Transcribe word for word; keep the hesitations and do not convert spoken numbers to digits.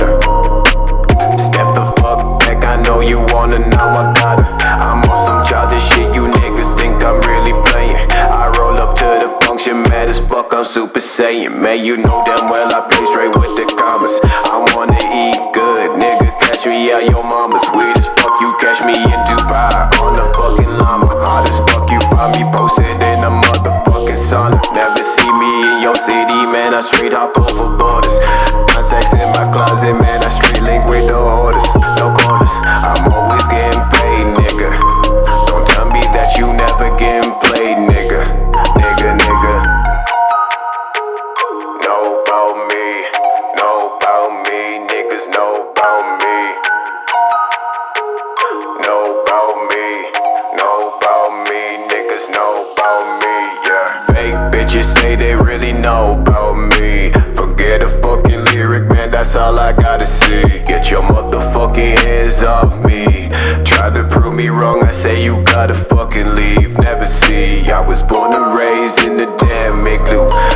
her. Step the fuck back, I know you wanna know I got her. I'm on some childish shit, you niggas think I'm really playing. I roll up to the function, mad as fuck, I'm Super Saiyan. Man, you know damn well I play straight with the commas. I wanna eat good, nigga, catch me out your mama's. Weird as fuck, you catch me in Dubai on a fucking llama. Hard as fuck, you find me posted in a motherfucking sauna. Never see me in your city, man, I straight hop over borders. Contacts in my closet, man, I straight link with no orders, no quarters. I'm always getting paid, nigga. Don't tell me that you never getting played, nigga. Nigga, nigga. Know about me, know about me, niggas know about me. Know about me, know about me, niggas know about me, yeah. Fake bitches say they really know about me. Forget a fucking lyric, man, that's all I gotta see. Get your motherfucking hands off me. Try to prove me wrong, I say you gotta fucking leave. Never see, I was born and raised in the damn igloo.